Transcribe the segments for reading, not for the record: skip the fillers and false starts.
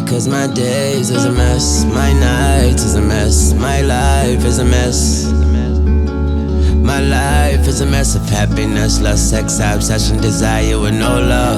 cause my days is a mess. My nights is a mess. My life is a mess. My life is a mess of happiness, lust, sex, obsession, desire with no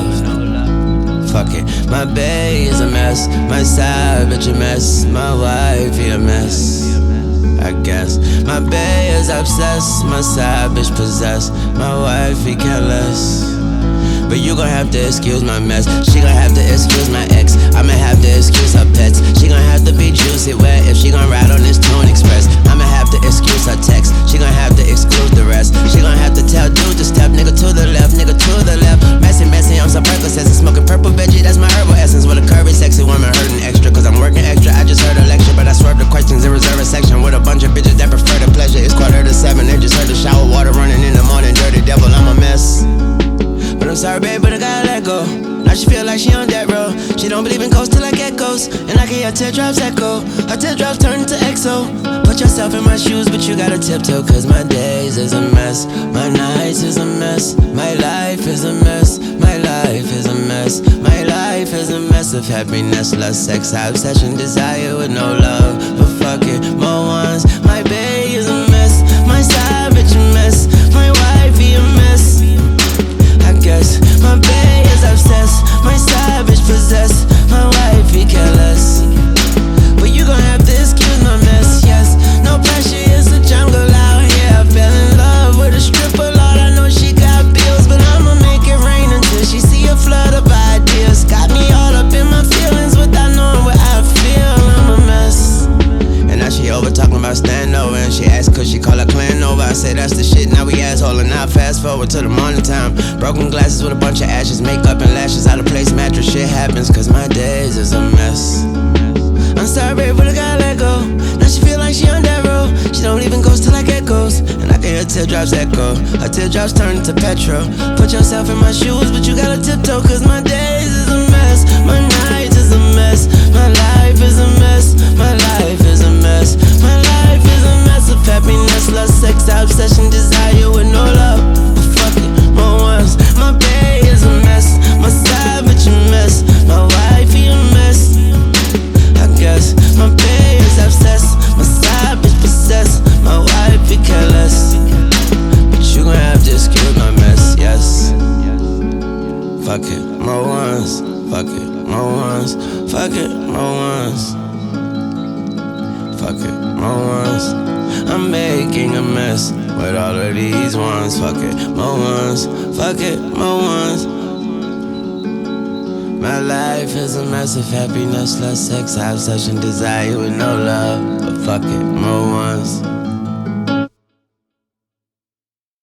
love. Fuck it. My bae is a mess. My side bitch a mess. My wife a mess, I guess. My bae is obsessed. My side bitch possessed. My wife careless. But you gon' have to excuse my mess. She gon' have to excuse my ex. I'ma have to excuse her pets. She gon' have to be juicy wet if she gon' ride on this Tune Express. I'ma have to excuse her text. She gon' have to exclude the rest. She gon' have to tell dude to step, nigga to the left, nigga to the left. Messy, messy, I'm some Percocets and smoking purple veggie. That's my herbal essence with a curvy, sexy woman hurting extra. Cause I'm working extra. I just heard a lecture, but I swerved the questions and reserve a section with a bunch of bitches that prefer the pleasure. It's 6:45. They just heard the shower water running in the morning. Dirty devil, I'm a mess. But I'm sorry, babe, but I gotta let go. Now she feel like she on that road. She don't believe in ghosts till I get ghosts. And I can hear teardrops echo. Her teardrops turn into EXO. Put yourself in my shoes, but you gotta tiptoe. Cause my days is a mess. My nights is a mess. My life is a mess. My life is a mess. My life is a mess of happiness, lust, sex, obsession, desire with no love. But fuck it, more ones. My bae is a mess. My side bitch a mess. My wife a mess, I guess. My bae is obsessed. My side bitch possessed. My wife careless. But you gon' have to excuse my mess, yes. No pressure, it's a jungle out here. I fell in love with a stripper, Lord. I know she got bills, but I'ma make it rain until she see a flood of ideas. Got me all up in my feelings without knowing what I feel. I'm a mess. And now she over talking about stand over. And she asked could she call her clan over. I say that's the shit, now we asshole. And now fast forward to the morning time. Broken glasses with a bunch of ashes. Makeup and lashes, out of place mattress. Shit happens cause my days is a mess. I'm sorry, babe, but I gotta let go. Now she feel like she on that road. She don't even ghost till I get ghost. And I can hear teardrops echo. Her teardrops turn into petrol. Put yourself in my shoes, but you gotta tiptoe. Cause my days is a mess. My nights is a mess. My life is a mess. My life is a mess. My life is a mess of happiness, lust, sex, obsession, desire with no love. But fuck it, more ones. My bae is a mess. My side bitch a mess. My wife a mess, I guess. My bae is obsessed. My side bitch possessed. My wife careless. But you gon' have to excuse my mess, yes. Fuck it, more ones. Fuck it, more ones. Fuck it, more ones. Fuck it, more ones. I'm making a mess with all of these ones. Fuck it, more ones. Fuck it, more ones. My life is a mess of happiness, lust, sex, obsession, desire with no love. But fuck it, more ones.